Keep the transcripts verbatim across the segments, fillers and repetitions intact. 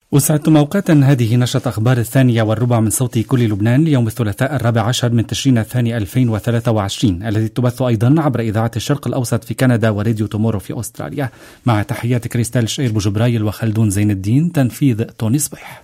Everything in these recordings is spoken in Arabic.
وسعدتم أوقاتا. هذه نشرة أخبار الثانية والربع من صوت كل لبنان ليوم الثلاثاء الرابع عشر من تشرين الثاني ألفين وثلاثة وعشرين، الذي تبث أيضا عبر إذاعة الشرق الأوسط في كندا وراديو تومورو في أستراليا، مع تحيات كريستال شعير بوجبرايل وخلدون زين الدين، تنفيذ توني صبيح.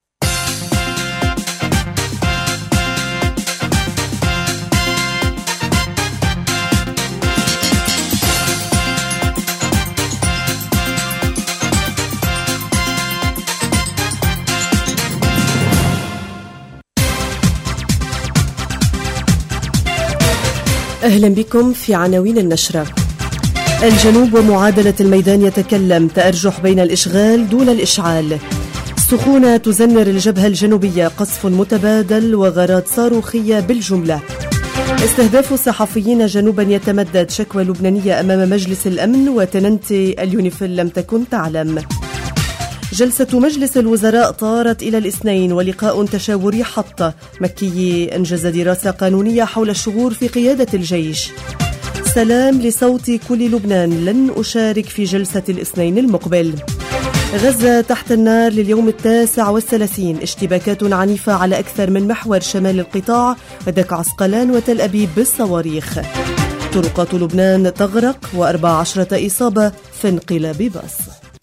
أهلا بكم في عناوين النشرة. الجنوب ومعادلة الميدان يتكلم، تأرجح بين الإشغال دون الإشعال. سخونة تزنر الجبهة الجنوبية، قصف متبادل وغارات صاروخية بالجملة. استهداف الصحفيين جنوبا يتمدد، شكوى لبنانية أمام مجلس الأمن وتننتي اليونيفيل لم تكن تعلم. جلسة مجلس الوزراء طارت إلى الاثنين ولقاء تشاوري حط. مكي أنجز دراسة قانونية حول الشغور في قيادة الجيش. سلام لصوت كل لبنان، لن أشارك في جلسة الاثنين المقبل. غزة تحت النار لليوم التاسع والثلاثين، اشتباكات عنيفة على أكثر من محور شمال القطاع ودك عسقلان وتل أبيب بالصواريخ. طرقات لبنان تغرق وأربع عشرة إصابة في انقلاب باص.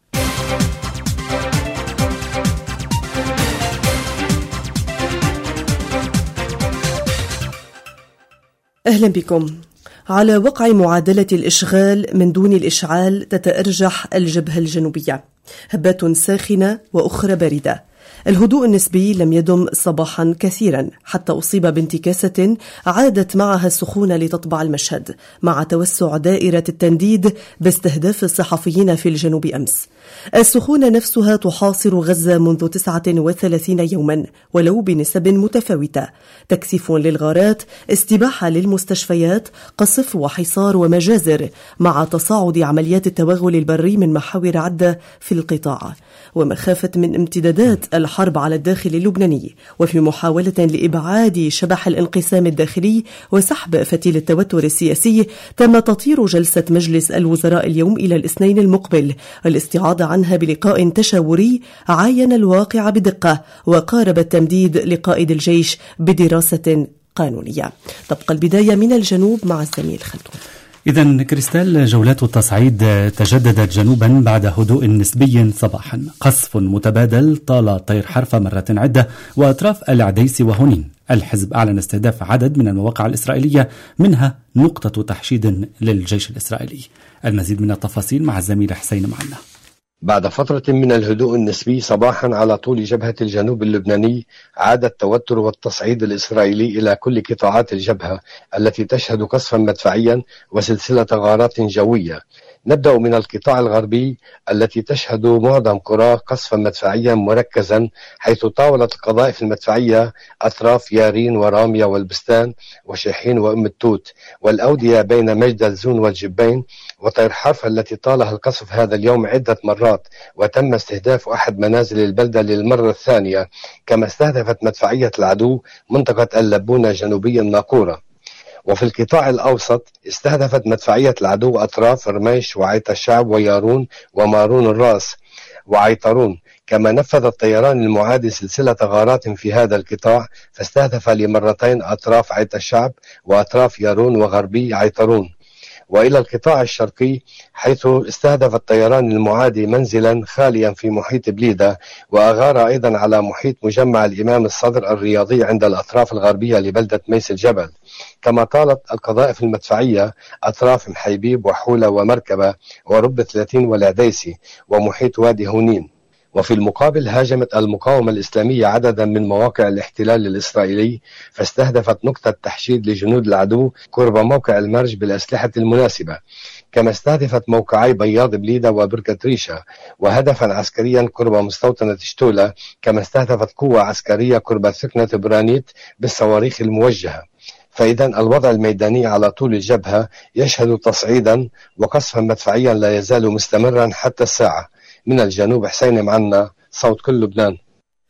أهلا بكم. على وقع معادلة الإشغال من دون الإشعال تتأرجح الجبهة الجنوبية، هبات ساخنة وأخرى باردة. الهدوء النسبي لم يدم صباحا كثيرا حتى أصيب بانتكاسة عادت معها السخونة لتطبع المشهد، مع توسع دائرة التنديد باستهداف الصحفيين في الجنوب أمس. السخونة نفسها تحاصر غزة منذ تسعة وثلاثين يوما ولو بنسب متفاوتة، تكثيف للغارات، استباحة للمستشفيات، قصف وحصار ومجازر، مع تصاعد عمليات التوغل البري من محاور عدة في القطاع، ومخافة من امتدادات الحرب على الداخل اللبناني، وفي محاولة لإبعاد شبح الانقسام الداخلي وسحب فتيل التوتر السياسي، تم تطير جلسة مجلس الوزراء اليوم إلى الاثنين المقبل، والاستعاضة عنها بلقاء تشاوري عاين الواقع بدقة وقارب التمديد لقائد الجيش بدراسة قانونية. تبقى البداية من الجنوب مع الزميل خلدون. إذن كريستال، جولات التصعيد تجددت جنوبا بعد هدوء نسبي صباحا، قصف متبادل طال طير حرفة مرة عدة وأطراف العديس وهنين. الحزب أعلن استهداف عدد من المواقع الإسرائيلية، منها نقطة تحشيد للجيش الإسرائيلي. المزيد من التفاصيل مع الزميل حسين معنا. بعد فترة من الهدوء النسبي صباحا على طول جبهة الجنوب اللبناني، عاد التوتر والتصعيد الإسرائيلي إلى كل قطاعات الجبهة التي تشهد قصفا مدفعيا وسلسلة غارات جوية. نبدأ من القطاع الغربي التي تشهد معظم قرى قصفا مدفعيا مركزا، حيث طاولت القذائف المدفعية أطراف يارين ورامية والبستان وشيحين وأم التوت والأودية بين مجد الزون والجبين وطير حرف التي طالها القصف هذا اليوم عدة مرات، وتم استهداف أحد منازل البلدة للمرة الثانية، كما استهدفت مدفعية العدو منطقة اللبونة جنوبيا ناقورة. وفي القطاع الأوسط استهدفت مدفعية العدو أطراف رميش وعيت الشعب ويارون ومارون الراس وعيطرون، كما نفذ الطيران المعادي سلسلة غارات في هذا القطاع، فاستهدف لمرتين أطراف عيت الشعب وأطراف يارون وغربي عيطرون. وإلى القطاع الشرقي، حيث استهدف الطيران المعادي منزلا خاليا في محيط بليدة، وأغار أيضا على محيط مجمع الإمام الصدر الرياضي عند الأطراف الغربية لبلدة ميس الجبل. كما طالت القذائف المدفعية أطراف محيبيب وحولة ومركبة ورب ثلاثين والعديسي ومحيط وادي هونين. وفي المقابل هاجمت المقاومة الإسلامية عددا من مواقع الاحتلال الإسرائيلي، فاستهدفت نقطة تحشيد لجنود العدو قرب موقع المرج بالأسلحة المناسبة، كما استهدفت موقعي بياض بليدة وبركة ريشة وهدفا عسكريا قرب مستوطنة شتولة، كما استهدفت قوة عسكرية قرب ثكنة برانيت بالصواريخ الموجهة. فإذا الوضع الميداني على طول الجبهة يشهد تصعيدا وقصفا مدفعيا لا يزال مستمرا حتى الساعة. من الجنوب حسين معنا، صوت كل لبنان.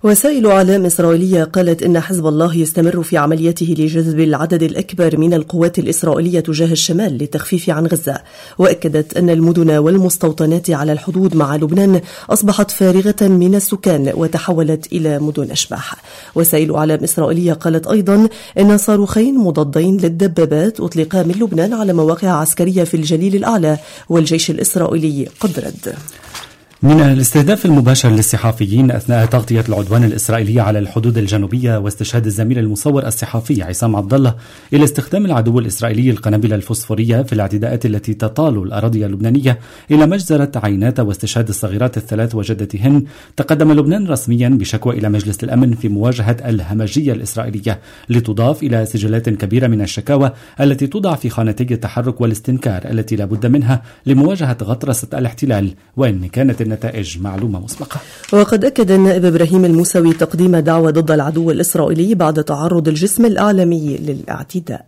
وسائل إعلام إسرائيلية قالت إن حزب الله يستمر في عمليته لجذب العدد الأكبر من القوات الإسرائيلية تجاه الشمال للتخفيف عن غزة، وأكدت أن المدن والمستوطنات على الحدود مع لبنان أصبحت فارغة من السكان وتحولت إلى مدن أشباح. وسائل إعلام إسرائيلية قالت أيضا أن صاروخين مضادين للدبابات أطلقا من لبنان على مواقع عسكرية في الجليل الأعلى، والجيش الإسرائيلي قد رد. من الاستهداف المباشر للصحافيين أثناء تغطية العدوان الإسرائيلي على الحدود الجنوبية واستشهاد الزميل المصور الصحفي عصام عبد الله إلى استخدام العدو الإسرائيلي القنابل الفوسفورية في الاعتداءات التي تطال الأراضي اللبنانية إلى مجزرة عينات واستشهاد الصغيرات الثلاث وجدتهن، تقدم لبنان رسميا بشكوى إلى مجلس الأمن في مواجهة الهمجية الإسرائيلية، لتضاف إلى سجلات كبيرة من الشكاوى التي توضع في خانتي التحرك والاستنكار التي لا بد منها لمواجهة غطرسة الاحتلال، وإن كانت النتائج معلومة مسبقة. وقد أكد النائب إبراهيم الموسوي تقديم دعوى ضد العدو الإسرائيلي بعد تعرض الجسم الإعلامي للاعتداء.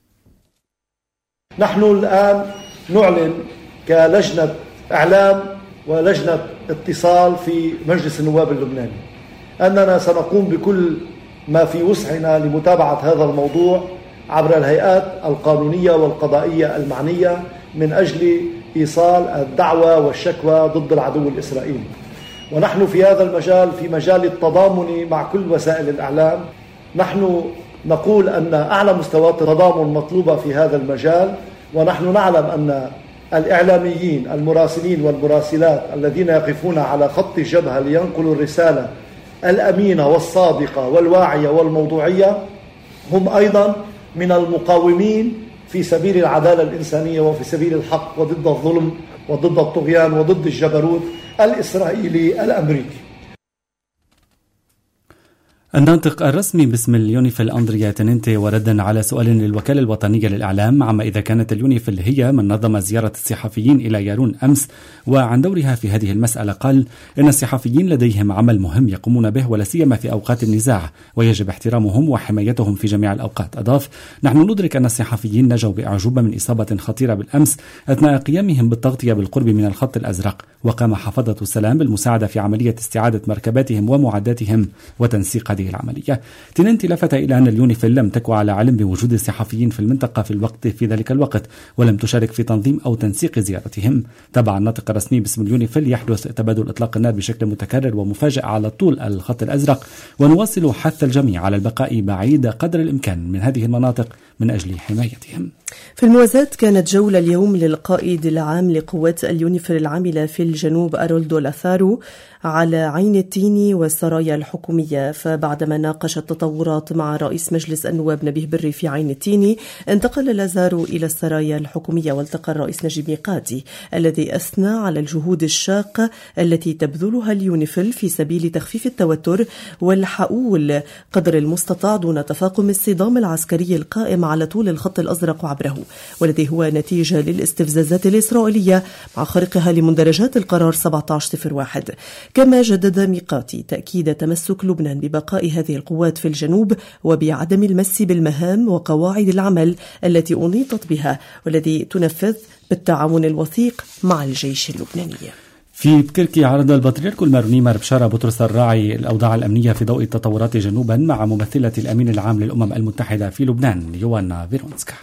نحن الآن نعلن كلجنة إعلام ولجنة اتصال في مجلس النواب اللبناني أننا سنقوم بكل ما في وسعنا لمتابعة هذا الموضوع عبر الهيئات القانونية والقضائية المعنية من أجل إيصال الدعوة والشكوى ضد العدو الإسرائيلي. ونحن في هذا المجال في مجال التضامن مع كل وسائل الإعلام، نحن نقول أن أعلى مستويات التضامن مطلوبة في هذا المجال، ونحن نعلم أن الإعلاميين المراسلين والمراسلات الذين يقفون على خط الجبهة لينقلوا الرسالة الأمينة والصادقة والواعية والموضوعية هم أيضا من المقاومين في سبيل العدالة الإنسانية وفي سبيل الحق وضد الظلم وضد الطغيان وضد الجبروت الإسرائيلي الأمريكي. الناطق الرسمي باسم اليونيفيل أندريا تنينتي، وردا على سؤال للوكالة الوطنية للإعلام عما إذا كانت اليونيفيل هي من نظم زيارة الصحفيين إلى يارون أمس وعن دورها في هذه المسألة، قال إن الصحفيين لديهم عمل مهم يقومون به ولا سيما في أوقات النزاع، ويجب احترامهم وحمايتهم في جميع الأوقات. أضاف: نحن ندرك أن الصحفيين نجوا بأعجوبة من إصابة خطيرة بالأمس أثناء قيامهم بالتغطية بالقرب من الخط الأزرق، وقام حفظة السلام بالمساعدة في عملية استعادة مركباتهم ومعداتهم وتنسيق هذه العملية. تنينتي لفت إلى أن اليونيفيل لم تكن على علم بوجود الصحفيين في المنطقة في الوقت في ذلك الوقت، ولم تشارك في تنظيم أو تنسيق زيارتهم. تبع الناطق الرسمي باسم اليونيفيل يحدث تبادل إطلاق النار بشكل متكرر ومفاجئ على طول الخط الأزرق، ونواصل حث الجميع على البقاء بعيد قدر الإمكان من هذه المناطق من أجل حمايتهم. في الموازاة كانت جولة اليوم للقائد العام لقوات اليونيفيل العاملة في الجنوب أرولدو لاثارو على عين التيني والسرايا الحكومية، فبعدما ناقش التطورات مع رئيس مجلس النواب نبيه بري في عين التيني، انتقل لازارو إلى السرايا الحكومية والتقى الرئيس نجيب ميقاتي الذي أثنى على الجهود الشاقة التي تبذلها اليونيفيل في سبيل تخفيف التوتر والحقول قدر المستطاع دون تفاقم الصدام العسكري القائم على طول الخط الأزرق وعبره، والذي هو نتيجة للاستفزازات الإسرائيلية مع خرقها لمندرجات القرار سبعة عشر صفر واحد. كما جدد ميقاتي تأكيد تمسك لبنان ببقاء هذه القوات في الجنوب وبعدم المس بالمهام وقواعد العمل التي أنيطت بها والتي تنفذ بالتعاون الوثيق مع الجيش اللبناني. في تركيا عرض البطريرك الماروني مار بشارة بطرس الراعي الأوضاع الأمنية في ضوء التطورات جنوبا مع ممثلة الأمين العام للأمم المتحدة في لبنان يوانا فيرونسكا.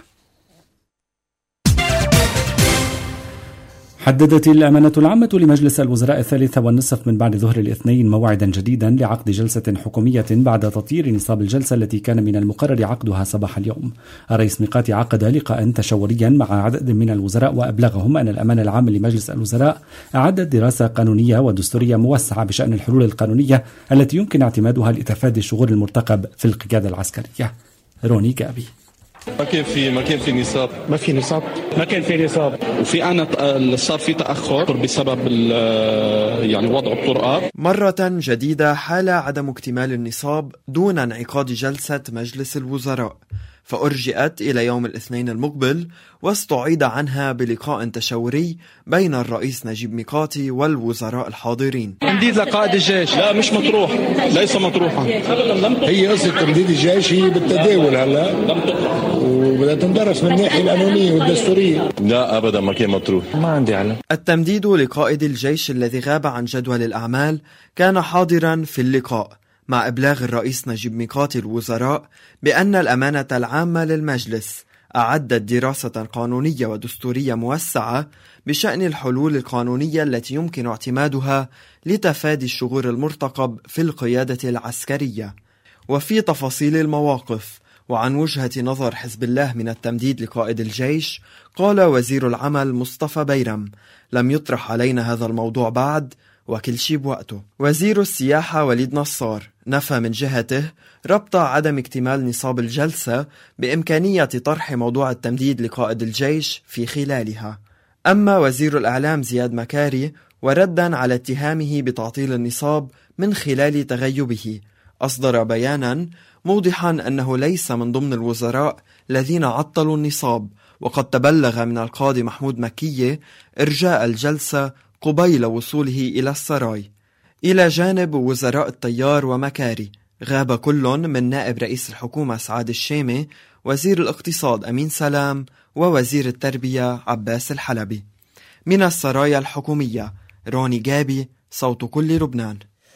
حددت الأمانة العامة لمجلس الوزراء الثالثة والنصف من بعد ظهر الاثنين موعدا جديدا لعقد جلسة حكومية بعد تطيير نصاب الجلسة التي كان من المقرر عقدها صباح اليوم. الرئيس ميقاتي عقد لقاء تشاوريا مع عدد من الوزراء وأبلغهم أن الأمانة العامة لمجلس الوزراء أعدت دراسة قانونية ودستورية موسعة بشأن الحلول القانونية التي يمكن اعتمادها لتفادي الشغور المرتقب في القيادة العسكرية. روني جابي. ما كان في ما كان في نصاب ما في نصاب ما كان في نصاب وفي أنا صار في تأخر بسبب يعني وضع الطرقات. مرة جديدة حال عدم اكتمال النصاب دون انعقاد جلسة مجلس الوزراء، فأرجئت إلى يوم الاثنين المقبل واستعيد عنها بلقاء تشاوري بين الرئيس نجيب ميقاتي والوزراء الحاضرين. تمديد لقائد الجيش لا مش مطروح، ليس مطروحا. هي قصة تمديد الجيش هي بالتداول هلا وبدها تندرس من الناحية القانونية والدستورية. لا أبدا ما كان مطروح، ما عندي علم. التمديد لقائد الجيش الذي غاب عن جدول الأعمال كان حاضرا في اللقاء مع إبلاغ الرئيس نجيب ميقاتي الوزراء بأن الأمانة العامة للمجلس أعدت دراسة قانونية ودستورية موسعة بشأن الحلول القانونية التي يمكن اعتمادها لتفادي الشغور المرتقب في القيادة العسكرية. وفي تفاصيل المواقف وعن وجهة نظر حزب الله من التمديد لقائد الجيش، قال وزير العمل مصطفى بيرم: لم يطرح علينا هذا الموضوع بعد، وكل شيء بوقته. وزير السياحة وليد نصار نفى من جهته ربط عدم اكتمال نصاب الجلسة بإمكانية طرح موضوع التمديد لقائد الجيش في خلالها. أما وزير الإعلام زياد مكاري وردا على اتهامه بتعطيل النصاب من خلال تغيبه، أصدر بيانا موضحا أنه ليس من ضمن الوزراء الذين عطلوا النصاب، وقد تبلغ من القاضي محمود مكية إرجاء الجلسة قبيل وصوله إلى السراي. إلى جانب وزراء الطيار ومكاري، غاب كل من نائب رئيس الحكومة سعاد الشامي، وزير الاقتصاد أمين سلام، ووزير التربية عباس الحلبي. من السرايا الحكومية، روني جابي، صوت كل لبنان.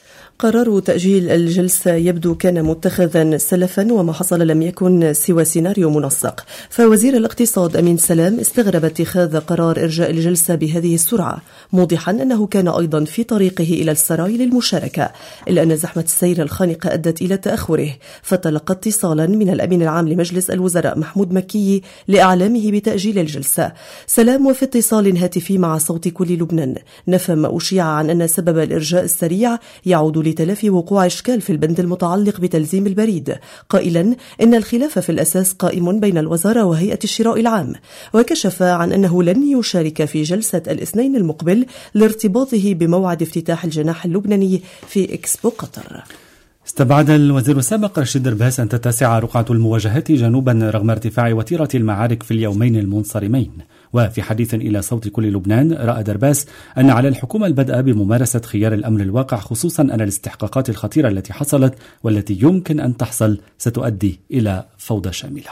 قرار تأجيل الجلسة يبدو كان متخذا سلفا، وما حصل لم يكن سوى سيناريو منسق. فوزير الاقتصاد أمين سلام استغرب اتخاذ قرار إرجاء الجلسة بهذه السرعة، موضحا أنه كان أيضا في طريقه إلى السراي للمشاركة، إلا أن زحمة السير الخانقة أدت إلى تأخره، فتلقى اتصالا من الأمين العام لمجلس الوزراء محمود مكي لإعلامه بتأجيل الجلسة. سلام وفي اتصال هاتفي مع صوت كل لبنان نفى ما أشيع عن أن سبب الإرجاء السريع يعود لتلافي وقوع إشكال في البند المتعلق بتلزيم البريد، قائلا إن الخلاف في الأساس قائم بين الوزارة وهيئة الشراء العام، وكشف عن أنه لن يشارك في جلسة الاثنين المقبل لارتباطه بموعد افتتاح الجناح اللبناني في إكسبو قطر. استبعد الوزير السابق رشيد درباس أن تتسع رقعة المواجهات جنوبا رغم ارتفاع وتيرة المعارك في اليومين المنصرمين. وفي حديث إلى صوت كل لبنان، رأى درباس أن على الحكومة البدء بممارسة خيار الأمر الواقع، خصوصا أن الاستحقاقات الخطيرة التي حصلت والتي يمكن أن تحصل ستؤدي إلى فوضى شاملة.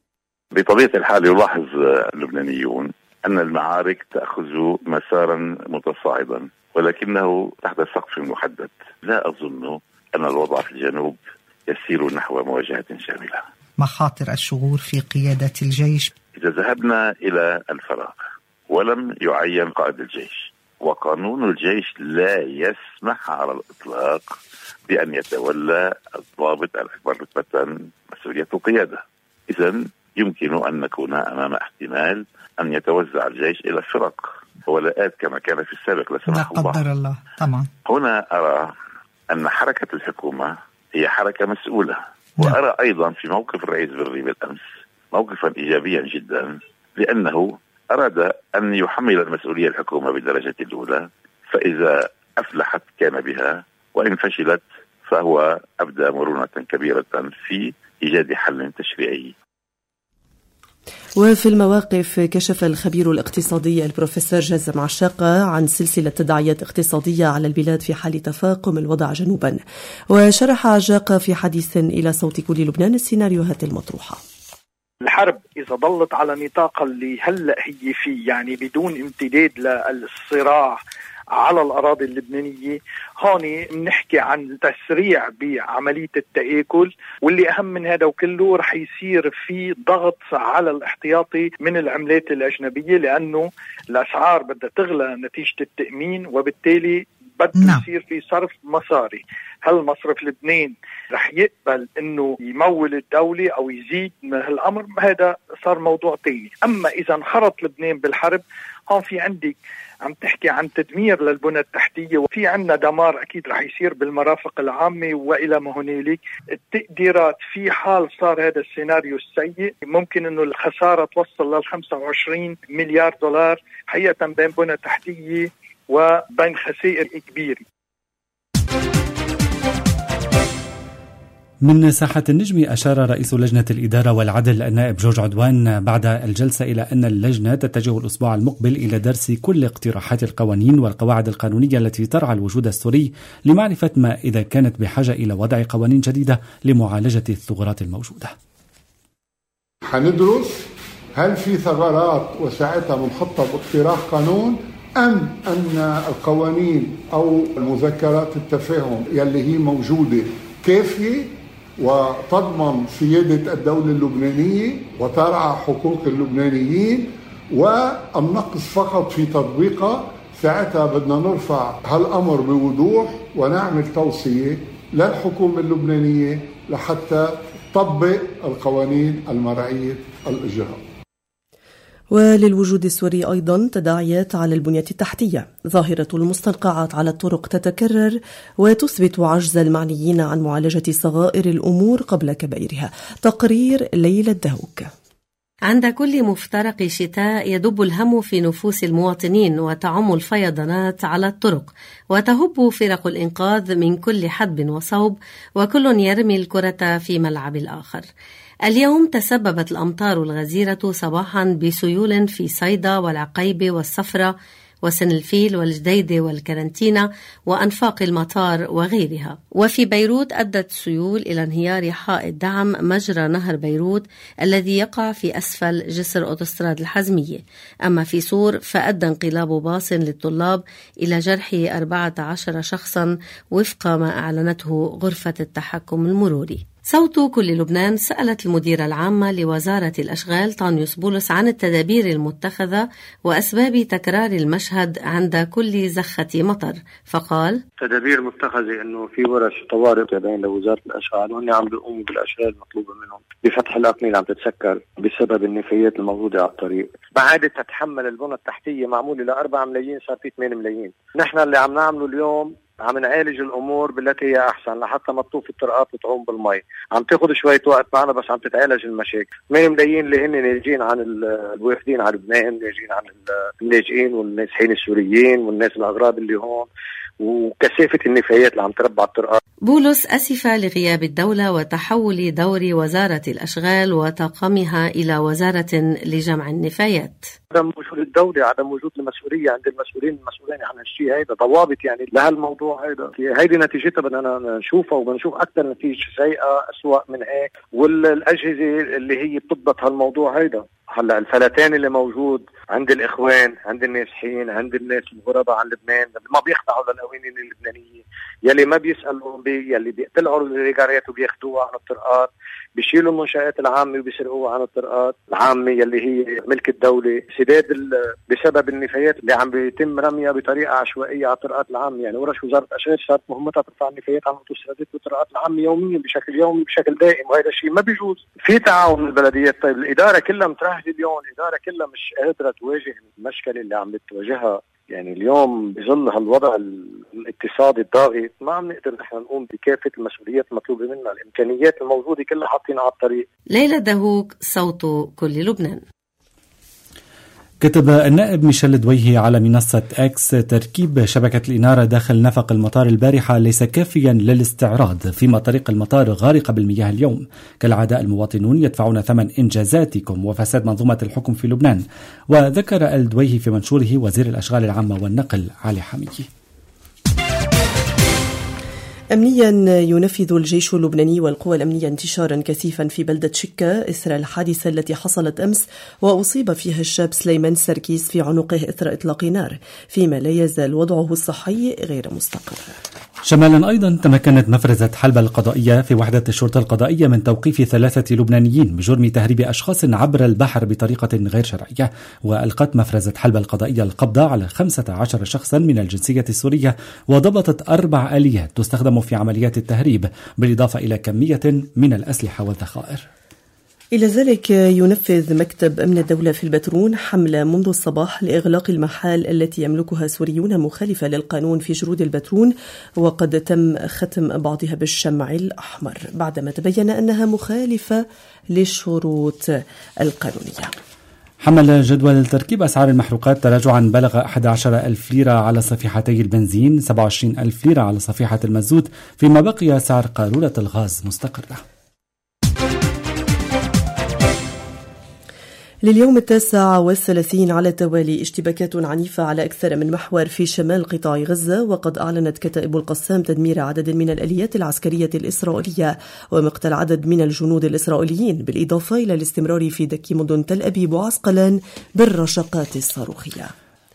بطبيعة الحال يلاحظ اللبنانيون أن المعارك تأخذ مسارا متصاعدا، ولكنه تحت سقف محدد. لا أظن أن الوضع في الجنوب يسير نحو مواجهة شاملة. مخاطر الشغور في قيادة الجيش. إذا ذهبنا إلى الفراغ ولم يعين قائد الجيش، وقانون الجيش لا يسمح على الإطلاق بأن يتولى الضابط الأكبر رتبة مسؤولية القيادة، إذن يمكن أن نكون أمام احتمال أن يتوزع الجيش إلى فرق ولاءات كما كان في السابق، لا سمح الله. قدر الله. طبعا. هنا أرى أن حركة الحكومة هي حركة مسؤولة، وأرى أيضا في موقف الرئيس بري بالأمس موقفا إيجابيا جدا، لأنه أراد أن يحمل المسؤولية الحكومة بالدرجة الأولى، فإذا أفلحت كان بها، وإن فشلت فهو أبدى مرونة كبيرة في إيجاد حل تشريعي. وفي المواقف، كشف الخبير الاقتصادي البروفيسور جازم عشاقة عن سلسلة تداعيات اقتصادية على البلاد في حال تفاقم الوضع جنوبا. وشرح عشاقة في حديث إلى صوت كل لبنان السيناريوهات المطروحة. الحرب إذا ضلت على نطاق اللي هلأ هي فيه، يعني بدون امتداد للصراع على الأراضي اللبنانية، هون بنحكي عن تسريع بعملية التآكل، واللي أهم من هذا وكله رح يصير في ضغط على الاحتياطي من العملات الأجنبية، لأنه الأسعار بدها تغلى نتيجة التأمين، وبالتالي بده يصير في صرف مصاري. هل مصرف لبنان رح يقبل انه يمول الدولة او يزيد من هالامر؟ هذا صار موضوع تاني. اما اذا انخرط لبنان بالحرب، هون في عندك عم تحكي عن تدمير للبنى التحتية، وفي عندنا دمار اكيد رح يصير بالمرافق العامة والى ما هنالك. التقديرات في حال صار هذا السيناريو السيء ممكن انه الخسارة توصل لل خمسة وعشرين مليار دولار، حقيقة بين بنى تحتية وبين خسائر كبيرة. من ساحة النجم، أشار رئيس لجنة الإدارة والعدل النائب جورج عدوان بعد الجلسة إلى أن اللجنة تتجه الأسبوع المقبل إلى درس كل اقتراحات القوانين والقواعد القانونية التي ترعى الوجود السوري، لمعرفة ما إذا كانت بحاجة إلى وضع قوانين جديدة لمعالجة الثغرات الموجودة. حندرس هل في ثغرات وساعتها بنحطها باقتراح قانون، أم أن القوانين أو المذكرات التفاهم يلي هي موجودة كافية وتضمن سيادة الدولة اللبنانية وترعى حقوق اللبنانيين، والنقص فقط في تطبيقها. ساعتها بدنا نرفع هالأمر بوضوح ونعمل توصية للحكومة اللبنانية لحتى تطبق القوانين المرعية الإجراء. وللوجود السوري أيضا تداعيات على البنية التحتية. ظاهرة المستنقعات على الطرق تتكرر وتثبت عجز المعنيين عن معالجة صغائر الأمور قبل كبائرها. تقرير ليلى الدهوك. عند كل مفترق شتاء يدب الهم في نفوس المواطنين وتعم الفيضانات على الطرق وتهب فرق الإنقاذ من كل حدب وصوب وكل يرمي الكرة في ملعب الآخر. اليوم تسببت الأمطار الغزيرة صباحا بسيول في صيدا والعقيبة والصفرة وسن الفيل والجديدة والكرنتينة وأنفاق المطار وغيرها. وفي بيروت أدت السيول إلى انهيار حائط دعم مجرى نهر بيروت الذي يقع في أسفل جسر أوتوستراد الحزمية. أما في صور فأدى انقلاب باص للطلاب إلى جرح أربعة عشر شخصا وفق ما أعلنته غرفة التحكم المروري. صوت كل لبنان سألت المديرة العامة لوزارة الأشغال طانيوس بولس عن التدابير المتخذة وأسباب تكرار المشهد عند كل زخة مطر، فقال: تدابير متخذة إنه في ورش طوارئ تابعين لوزارة الأشغال وهن عم بيقوموا بالأشغال المطلوبة منهم بفتح الأقمية اللي عم تتسكر بسبب النفايات الموجودة على الطريق. بعد تتحمل البنى التحتية معمولة لأربعة ملايين صار في ثمانية ملايين. نحن اللي عم نعمله اليوم عم نعالج الامور بالتي هي احسن لحتى ما تطوف الطرقات وتعوم بالمي. عم تاخذ شويه وقت معنا بس عم تتعالج المشاكل. ثمانية ملايين اللي هن ناجين عن الوافدين على لبنان، ناجين عن اللاجئين والنازحين السوريين والناس الاغراب اللي هون، وكثافه النفايات اللي عم تربع الطرقات. بولس أسف لغياب الدولة وتحول دور وزارة الأشغال وطاقمها إلى وزارة لجمع النفايات. عدم وجود الدولة، عدم وجود المسؤولية عند المسؤولين المسؤولين عن الشيء هيدا، ضوابط يعني لهالموضوع هيدا. هيدي نتيجتها بدنا نشوفها وبنشوف أكثر نتيجة سيئة أسوأ من هيك، والأجهزة اللي هي بتضبط هالموضوع هيدا. هلا الفلتان اللي موجود عند الإخوان، عند النازحين، عند الناس الغرباء عن لبنان ما بيخضعوا للقوانين اللبنانية، يلي ما بيسألوا بي، يلي بيقتلعوا الريجارات وبياخدوها عن الطرقات، بيشيلوا المنشآت العامة وبيسرقوها عن الطرقات العامة يلي هي ملك الدولة. سداد بسبب النفايات اللي عم بيتم رميها بطريقة عشوائية على الطرقات العامة. يعني ورش وزارة الأشغال صارت مهمتها ترفع النفايات عن الأوتوسترادات والطرقات العامة يوميا بشكل يومي بشكل دائم، وهذا الشيء ما بيجوز. في تعاون من البلديات. طيب الإدارة كلها مترهجة اليوم، الإدارة كلها مش قادرة تواجه المشكلة اللي عم بتواجهها. يعني اليوم بظل هالوضع الاقتصادي الضاغط ما عم نقدر نحن نقوم بكافة المسؤوليات المطلوبة منا. الإمكانيات الموجودة كلها حاطينها على الطريق. ليلى الدهوك، صوت كل لبنان. كتب النائب ميشيل دويهي على منصة إكس: تركيب شبكة الإنارة داخل نفق المطار البارحة ليس كافيا للاستعراض، فيما طريق المطار غارقة بالمياه اليوم. كالعادة المواطنون يدفعون ثمن إنجازاتكم وفساد منظومة الحكم في لبنان. وذكر الدويهي في منشوره وزير الأشغال العامة والنقل علي حميدي. أمنيا ينفذ الجيش اللبناني والقوى الأمنية انتشارا كثيفا في بلدة شكا إثر الحادثة التي حصلت أمس وأصيب فيها الشاب سليمان سركيس في عنقه إثر إطلاق نار، فيما لا يزال وضعه الصحي غير مستقر. شمالا أيضا تمكنت مفرزة حلبة القضائية في وحدة الشرطة القضائية من توقيف ثلاثة لبنانيين بجرم تهريب أشخاص عبر البحر بطريقة غير شرعية. وألقت مفرزة حلبة القضائية القبضة على خمسة عشر شخصا من الجنسية السورية، وضبطت أربع آليات تستخدم في عمليات التهريب، بالإضافة إلى كمية من الأسلحة والذخائر. إلى ذلك ينفذ مكتب أمن الدولة في البترون حملة منذ الصباح لإغلاق المحال التي يملكها سوريون مخالفة للقانون في جرود البترون، وقد تم ختم بعضها بالشمع الأحمر بعدما تبين أنها مخالفة للشروط القانونية. حمل جدول تركيب أسعار المحروقات تراجعا بلغ أحد عشر ألف ليرة على صفيحتي البنزين، سبعة وعشرين ألف ليرة على صفيحة المازوت، فيما بقي سعر قارورة الغاز مستقرة. لليوم التاسع والثلاثين على التوالي اشتباكات عنيفة على أكثر من محور في شمال قطاع غزة، وقد أعلنت كتائب القسام تدمير عدد من الآليات العسكرية الإسرائيلية ومقتل عدد من الجنود الإسرائيليين، بالإضافة إلى الاستمرار في دك مدن تل أبيب وعسقلان بالرشقات الصاروخية.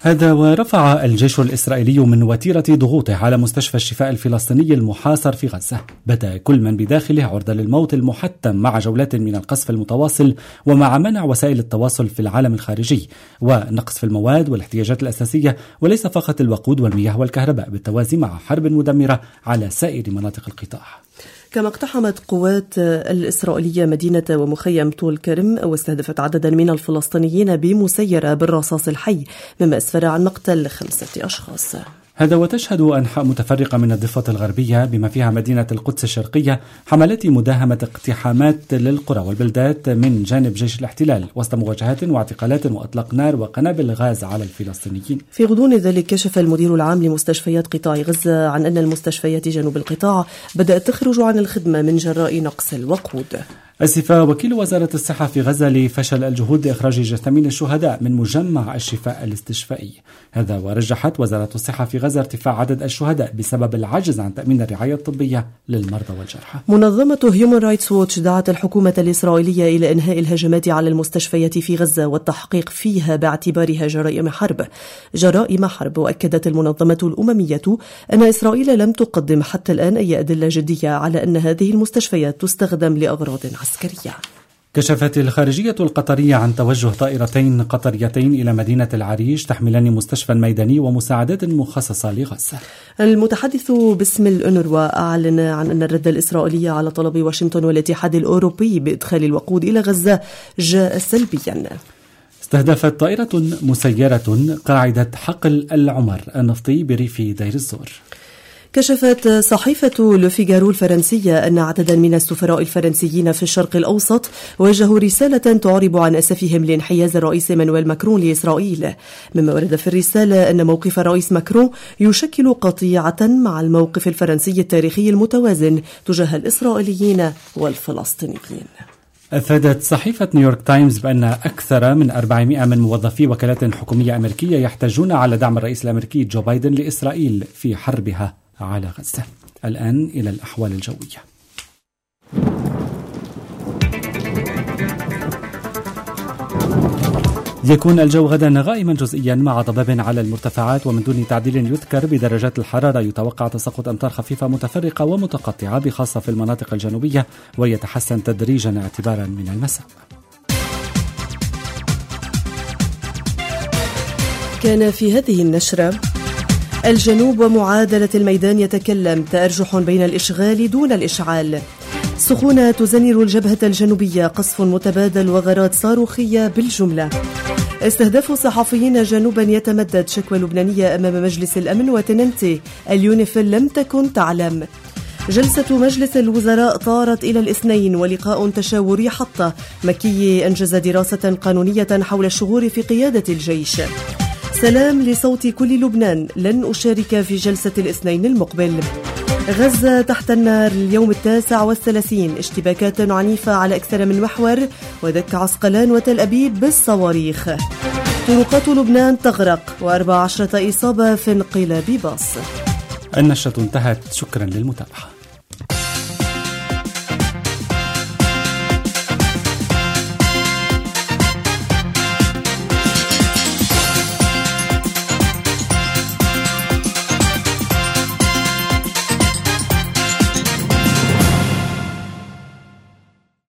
هذا ورفع الجيش الإسرائيلي من وتيرة ضغوطه على مستشفى الشفاء الفلسطيني المحاصر في غزة. بدا كل من بداخله عرضة للموت المحتم مع جولات من القصف المتواصل ومع منع وسائل التواصل في العالم الخارجي ونقص في المواد والاحتياجات الأساسية، وليس فقط الوقود والمياه والكهرباء، بالتوازي مع حرب مدمرة على سائر مناطق القطاع. كما اقتحمت قوات الإسرائيلية مدينة ومخيم طول كرم واستهدفت عددا من الفلسطينيين بمسيرة بالرصاص الحي، مما أسفر عن مقتل خمسة أشخاص. هذا وتشهد أنحاء متفرقة من الضفة الغربية بما فيها مدينة القدس الشرقية حملات مداهمة اقتحامات للقرى والبلدات من جانب جيش الاحتلال وسط مواجهات واعتقالات وأطلاق نار وقنابل غاز على الفلسطينيين. في غضون ذلك كشف المدير العام لمستشفيات قطاع غزة عن أن المستشفيات جنوب القطاع بدأت تخرج عن الخدمة من جراء نقص الوقود. أسف وكيل وزارة الصحة في غزة لفشل الجهود لإخراج جثامين الشهداء من مجمع الشفاء الاستشفائي. هذا ورجحت وزارة الصحة في غزة ارتفاع عدد الشهداء بسبب العجز عن تأمين الرعاية الطبية للمرضى والجرحى. منظمة هيومن رايتس ووتش دعت الحكومة الإسرائيلية إلى إنهاء الهجمات على المستشفيات في غزة والتحقيق فيها باعتبارها جرائم حرب. جرائم حرب. وأكدت المنظمة الأممية أن إسرائيل لم تقدم حتى الآن أي أدلة جدية على أن هذه المستشفيات تستخدم لأغراض عسكرية. كشفت الخارجية القطرية عن توجه طائرتين قطريتين إلى مدينة العريش تحملان مستشفى ميداني ومساعدات مخصصة لغزة. المتحدث باسم الأونروا أعلن عن أن الرد الإسرائيلي على طلب واشنطن والاتحاد الأوروبي بإدخال الوقود إلى غزة جاء سلبيا. استهدفت طائرة مسيرة قاعدة حقل العمر النفطي بريف دير الزور. كشفت صحيفة لو فيغارو الفرنسية أن عددا من السفراء الفرنسيين في الشرق الأوسط وجهوا رسالة تعرب عن أسفهم لانحياز الرئيس مانويل ماكرون لإسرائيل، مما ورد في الرسالة أن موقف الرئيس ماكرون يشكل قطيعة مع الموقف الفرنسي التاريخي المتوازن تجاه الإسرائيليين والفلسطينيين. أفادت صحيفة نيويورك تايمز بأن أكثر من أربعمائة من موظفي وكالات حكومية أمريكية يحتاجون على دعم الرئيس الأمريكي جو بايدن لإسرائيل في حربها على غزة. الآن إلى الأحوال الجوية. يكون الجو غدا غائما جزئيا مع ضباب على المرتفعات، ومن دون تعديل يذكر بدرجات الحرارة يتوقع تساقط أمطار خفيفة متفرقة ومتقطعة بخاصة في المناطق الجنوبية، ويتحسن تدريجا اعتبارا من المساء. كان في هذه النشرة: الجنوب ومعادلة الميدان يتكلم، تأرجح بين الإشغال دون الإشعال. سخونة تزنر الجبهة الجنوبية، قصف متبادل وغارات صاروخية بالجملة. استهداف صحفيين جنوبا يتمدد، شكوى لبنانية أمام مجلس الأمن وتننتي، اليونيفيل لم تكن تعلم. جلسة مجلس الوزراء طارت إلى الاثنين ولقاء تشاوري حطة. مكي أنجز دراسة قانونية حول الشغور في قيادة الجيش. سلام لصوت كل لبنان، لن أشارك في جلسة الاثنين المقبل. غزة تحت النار اليوم التاسع والثلاثين، اشتباكات عنيفة على أكثر من محور، ودك عسقلان وتل أبيب بالصواريخ. طرقات لبنان تغرق، وأربع عشرة إصابة في انقلاب باص. النشرة انتهت، شكرا للمتابعة.